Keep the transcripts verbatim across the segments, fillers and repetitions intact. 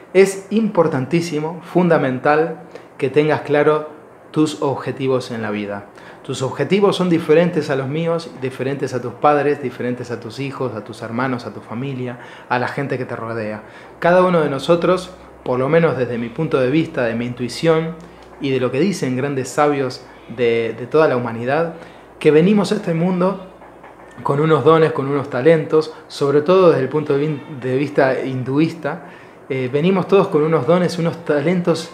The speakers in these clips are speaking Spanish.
Es importantísimo, fundamental, que tengas claro tus objetivos en la vida. Tus objetivos son diferentes a los míos, diferentes a tus padres, diferentes a tus hijos, a tus hermanos, a tu familia, a la gente que te rodea. Cada uno de nosotros, por lo menos desde mi punto de vista, de mi intuición y de lo que dicen grandes sabios de, de toda la humanidad, que venimos a este mundo con unos dones, con unos talentos, sobre todo desde el punto de vista hinduista, eh, venimos todos con unos dones, unos talentos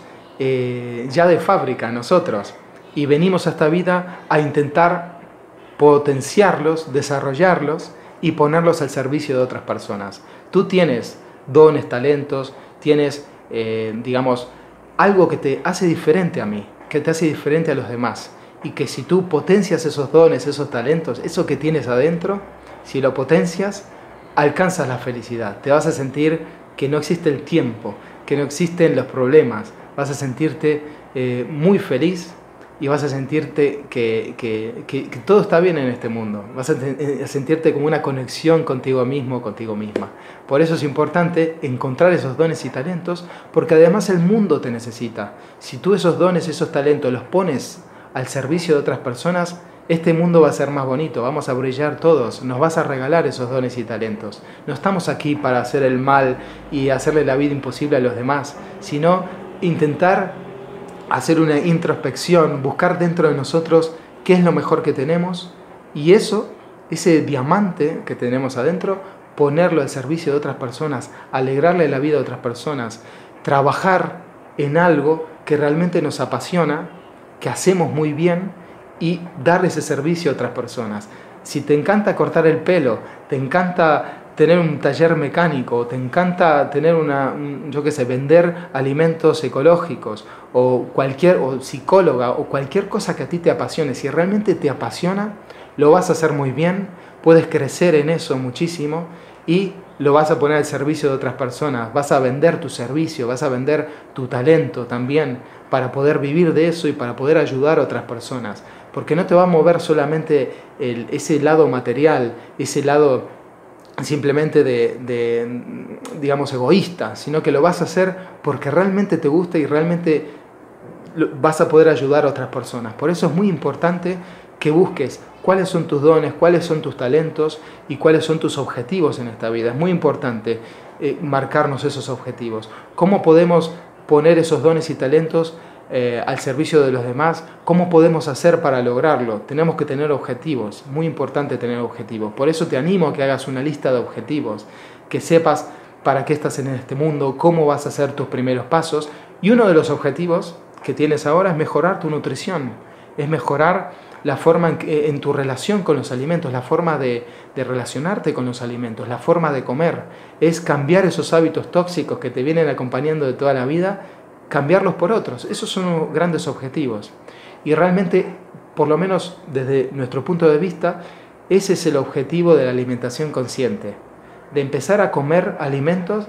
eh, ya de fábrica nosotros, y venimos a esta vida a intentar potenciarlos, desarrollarlos y ponerlos al servicio de otras personas. Tú tienes dones, talentos, tienes, eh, digamos, algo que te hace diferente a mí, que te hace diferente a los demás. Y que si tú potencias esos dones, esos talentos, eso que tienes adentro, si lo potencias, alcanzas la felicidad. Te vas a sentir que no existe el tiempo, que no existen los problemas. Vas a sentirte eh, muy feliz y vas a sentirte que, que, que, que todo está bien en este mundo. Vas a, a sentirte como una conexión contigo mismo, contigo misma. Por eso es importante encontrar esos dones y talentos, porque además el mundo te necesita. Si tú esos dones, esos talentos los pones al servicio de otras personas, este mundo va a ser más bonito, vamos a brillar todos, nos vas a regalar esos dones y talentos. No estamos aquí para hacer el mal y hacerle la vida imposible a los demás, sino intentar hacer una introspección, buscar dentro de nosotros qué es lo mejor que tenemos y eso, ese diamante que tenemos adentro, ponerlo al servicio de otras personas, alegrarle la vida a otras personas, trabajar en algo que realmente nos apasiona, que hacemos muy bien y darle ese servicio a otras personas. Si te encanta cortar el pelo, te encanta tener un taller mecánico, te encanta tener una, yo qué sé, vender alimentos ecológicos o cualquier, o psicóloga o cualquier cosa que a ti te apasione, si realmente te apasiona, lo vas a hacer muy bien, puedes crecer en eso muchísimo y lo vas a poner al servicio de otras personas, vas a vender tu servicio, vas a vender tu talento también para poder vivir de eso y para poder ayudar a otras personas, porque no te va a mover solamente el, ese lado material, ese lado simplemente de, de, digamos, egoísta, sino que lo vas a hacer porque realmente te gusta y realmente vas a poder ayudar a otras personas. Por eso es muy importante que busques cuáles son tus dones, cuáles son tus talentos y cuáles son tus objetivos en esta vida. Es muy importante eh, marcarnos esos objetivos. ¿Cómo podemos poner esos dones y talentos eh, al servicio de los demás? ¿Cómo podemos hacer para lograrlo? Tenemos que tener objetivos, muy importante tener objetivos. Por eso te animo a que hagas una lista de objetivos, que sepas para qué estás en este mundo, cómo vas a hacer tus primeros pasos. Y uno de los objetivos que tienes ahora es mejorar tu nutrición, es mejorar la forma en, que, en tu relación con los alimentos, la forma de, de relacionarte con los alimentos, la forma de comer, es cambiar esos hábitos tóxicos que te vienen acompañando de toda la vida, cambiarlos por otros. Esos son unos grandes objetivos. Y realmente, por lo menos desde nuestro punto de vista, ese es el objetivo de la alimentación consciente, de empezar a comer alimentos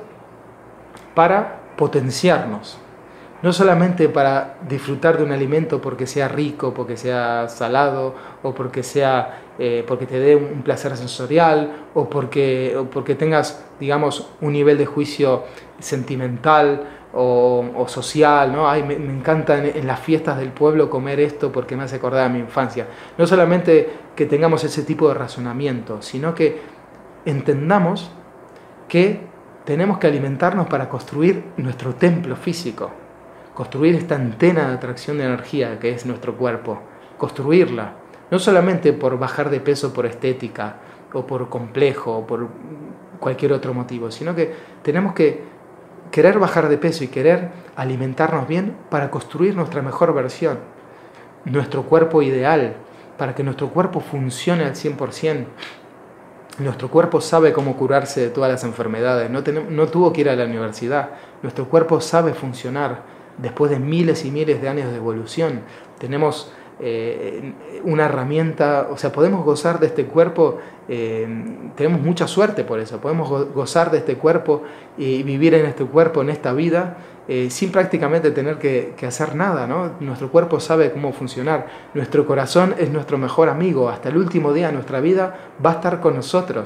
para potenciarnos. No solamente para disfrutar de un alimento porque sea rico, porque sea salado, o porque, sea, eh, porque te dé un placer sensorial, o porque, o porque tengas, digamos, un nivel de juicio sentimental o, o social, ¿no? Ay, me, me encanta en, en las fiestas del pueblo comer esto porque me hace acordar a mi infancia. No solamente que tengamos ese tipo de razonamiento, sino que entendamos que tenemos que alimentarnos para construir nuestro templo físico. Construir esta antena de atracción de energía que es nuestro cuerpo, construirla, no solamente por bajar de peso por estética, o por complejo, o por cualquier otro motivo, sino que tenemos que querer bajar de peso y querer alimentarnos bien para construir nuestra mejor versión, nuestro cuerpo ideal, para que nuestro cuerpo funcione al cien por ciento. Nuestro cuerpo sabe cómo curarse de todas las enfermedades, no, tenemos, no tuvo que ir a la universidad, nuestro cuerpo sabe funcionar. Después de miles y miles de años de evolución, tenemos eh, una herramienta, o sea, podemos gozar de este cuerpo, eh, tenemos mucha suerte por eso, podemos go- gozar de este cuerpo y vivir en este cuerpo, en esta vida, eh, sin prácticamente tener que, que hacer nada, ¿no? Nuestro cuerpo sabe cómo funcionar, nuestro corazón es nuestro mejor amigo, hasta el último día de nuestra vida va a estar con nosotros.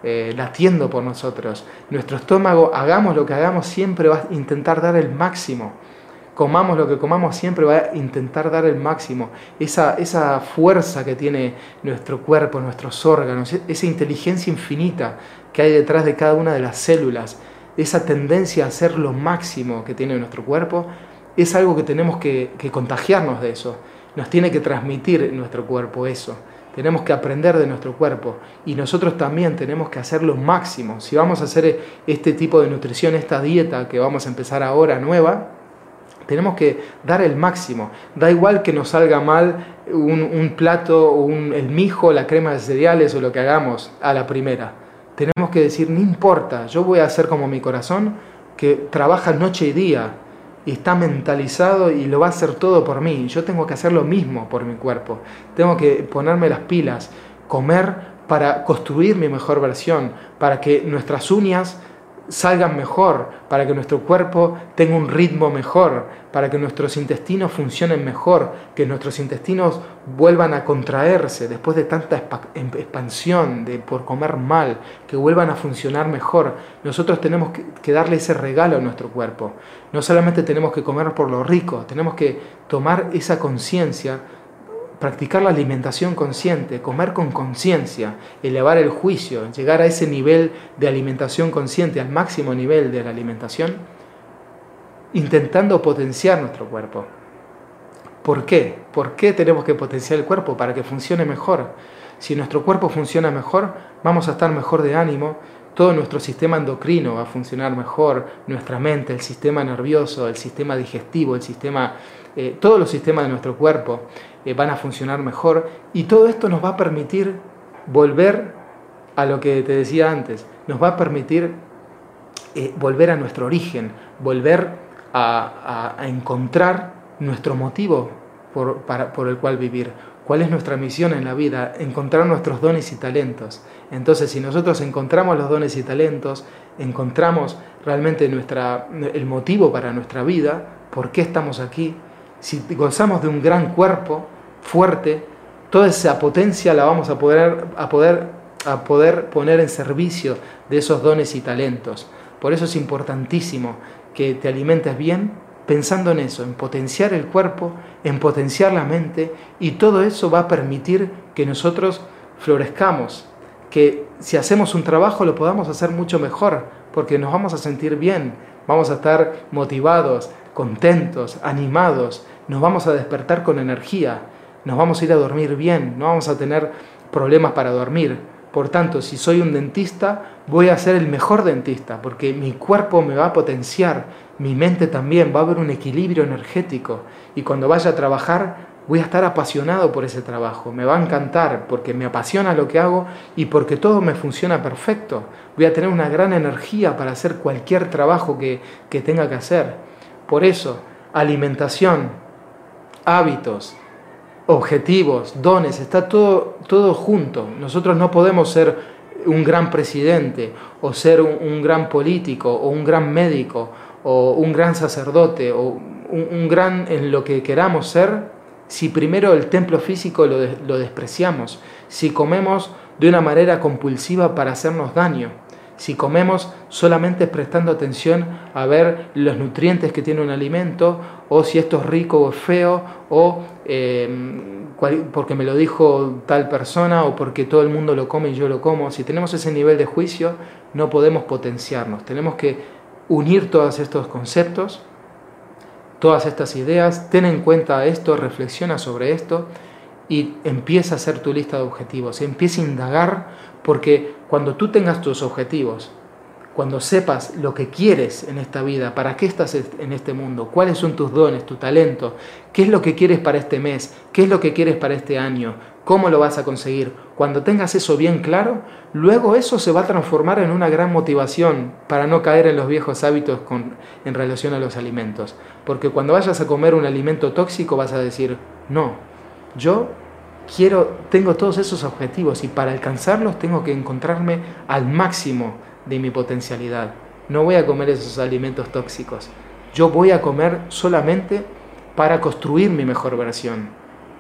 eh, latiendo por nosotros. Nuestro estómago, hagamos lo que hagamos, siempre va a intentar dar el máximo. Comamos lo que comamos, siempre va a intentar dar el máximo. Esa, esa fuerza que tiene nuestro cuerpo, nuestros órganos, esa inteligencia infinita que hay detrás de cada una de las células, esa tendencia a hacer lo máximo que tiene nuestro cuerpo, es algo que tenemos que, que contagiarnos de eso. Nos tiene que transmitir nuestro cuerpo eso. Tenemos que aprender de nuestro cuerpo y nosotros también tenemos que hacer lo máximo. Si vamos a hacer este tipo de nutrición, esta dieta que vamos a empezar ahora nueva, tenemos que dar el máximo. Da igual que nos salga mal un, un plato, un, el mijo, la crema de cereales o lo que hagamos a la primera. Tenemos que decir, no importa, yo voy a hacer como mi corazón, que trabaja noche y día y está mentalizado y lo va a hacer todo por mí. Yo tengo que hacer lo mismo por mi cuerpo. Tengo que ponerme las pilas, comer para construir mi mejor versión, para que nuestras uñas salgan mejor, para que nuestro cuerpo tenga un ritmo mejor, para que nuestros intestinos funcionen mejor, que nuestros intestinos vuelvan a contraerse después de tanta expansión de, por comer mal, que vuelvan a funcionar mejor. Nosotros tenemos que, que darle ese regalo a nuestro cuerpo. No solamente tenemos que comer por lo rico, tenemos que tomar esa conciencia, practicar la alimentación consciente, comer con conciencia, elevar el juicio, llegar a ese nivel de alimentación consciente, al máximo nivel de la alimentación, intentando potenciar nuestro cuerpo. ¿Por qué? ¿Por qué tenemos que potenciar el cuerpo? Para que funcione mejor. Si nuestro cuerpo funciona mejor, vamos a estar mejor de ánimo, todo nuestro sistema endocrino va a funcionar mejor, nuestra mente, el sistema nervioso, el sistema digestivo, el sistema, eh, todos los sistemas de nuestro cuerpo eh, van a funcionar mejor y todo esto nos va a permitir volver a lo que te decía antes, nos va a permitir eh, volver a nuestro origen, volver a, a, a encontrar nuestro motivo por, para, por el cual vivir. ¿Cuál es nuestra misión en la vida? Encontrar nuestros dones y talentos. Entonces, si nosotros encontramos los dones y talentos, encontramos realmente nuestra, el motivo para nuestra vida, por qué estamos aquí, si gozamos de un gran cuerpo fuerte, toda esa potencia la vamos a poder, a poder, a poder poner en servicio de esos dones y talentos. Por eso es importantísimo que te alimentes bien, pensando en eso, en potenciar el cuerpo, en potenciar la mente, y todo eso va a permitir que nosotros florezcamos, que si hacemos un trabajo lo podamos hacer mucho mejor, porque nos vamos a sentir bien, vamos a estar motivados, contentos, animados, nos vamos a despertar con energía, nos vamos a ir a dormir bien, no vamos a tener problemas para dormir. Por tanto, si soy un dentista, voy a ser el mejor dentista, porque mi cuerpo me va a potenciar, mi mente también, va a haber un equilibrio energético, y cuando vaya a trabajar voy a estar apasionado por ese trabajo, me va a encantar, porque me apasiona lo que hago y porque todo me funciona perfecto. Voy a tener una gran energía para hacer cualquier trabajo que, que tenga que hacer. Por eso, alimentación, hábitos, objetivos, dones, está todo, todo junto. Nosotros no podemos ser un gran presidente o ser un, un gran político o un gran médico o un gran sacerdote o un, un gran en lo que queramos ser si primero el templo físico lo, de, lo despreciamos, si comemos de una manera compulsiva para hacernos daño, si comemos solamente prestando atención a ver los nutrientes que tiene un alimento, o si esto es rico o es feo, o eh, cual, porque me lo dijo tal persona, o porque todo el mundo lo come y yo lo como. Si tenemos ese nivel de juicio, no podemos potenciarnos. Tenemos que unir todos estos conceptos, todas estas ideas, ten en cuenta esto, reflexiona sobre esto y empieza a hacer tu lista de objetivos, empieza a indagar, porque cuando tú tengas tus objetivos, cuando sepas lo que quieres en esta vida, para qué estás en este mundo, cuáles son tus dones, tu talento, qué es lo que quieres para este mes, qué es lo que quieres para este año, cómo lo vas a conseguir, cuando tengas eso bien claro, luego eso se va a transformar en una gran motivación para no caer en los viejos hábitos con, en relación a los alimentos. Porque cuando vayas a comer un alimento tóxico vas a decir, no, yo quiero, tengo todos esos objetivos y para alcanzarlos tengo que encontrarme al máximo de mi potencialidad. No voy a comer esos alimentos tóxicos. Yo voy a comer solamente para construir mi mejor versión,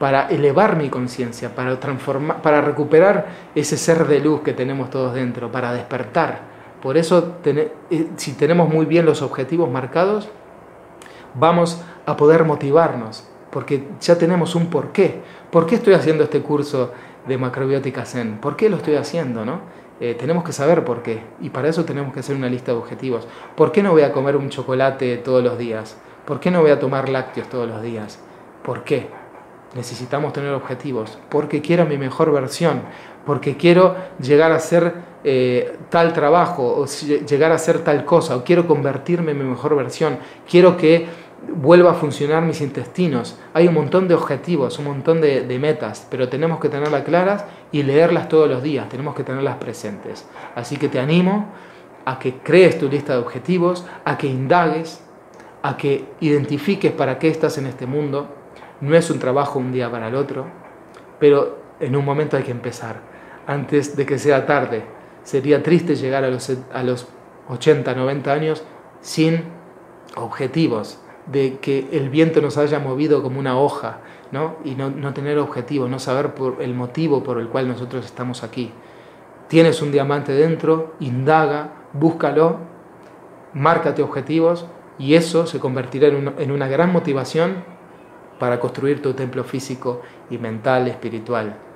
para elevar mi conciencia, para transformar, para recuperar ese ser de luz que tenemos todos dentro, para despertar. Por eso, ten, si tenemos muy bien los objetivos marcados, vamos a poder motivarnos, porque ya tenemos un porqué. ¿Por qué estoy haciendo este curso de macrobiótica Zen? ¿Por qué lo estoy haciendo, no? Eh, tenemos que saber por qué, y para eso tenemos que hacer una lista de objetivos. ¿Por qué no voy a comer un chocolate todos los días? ¿Por qué no voy a tomar lácteos todos los días? ¿Por qué? Necesitamos tener objetivos, porque quiero mi mejor versión, porque quiero llegar a hacer eh, tal trabajo, o llegar a hacer tal cosa, o quiero convertirme en mi mejor versión, quiero que vuelva a funcionar mis intestinos. Hay un montón de objetivos, un montón de, de metas, pero tenemos que tenerlas claras y leerlas todos los días, tenemos que tenerlas presentes. Así que te animo a que crees tu lista de objetivos, a que indagues, a que identifiques para qué estás en este mundo. No es un trabajo un día para el otro, pero en un momento hay que empezar, antes de que sea tarde. Sería triste llegar a los, a los ochenta, noventa años sin objetivos, de que el viento nos haya movido como una hoja, ¿no? Y no, no tener objetivos, no saber por el motivo por el cual nosotros estamos aquí. Tienes un diamante dentro, indaga, búscalo, márcate objetivos, y eso se convertirá en una, en una gran motivación para construir tu templo físico y mental, espiritual.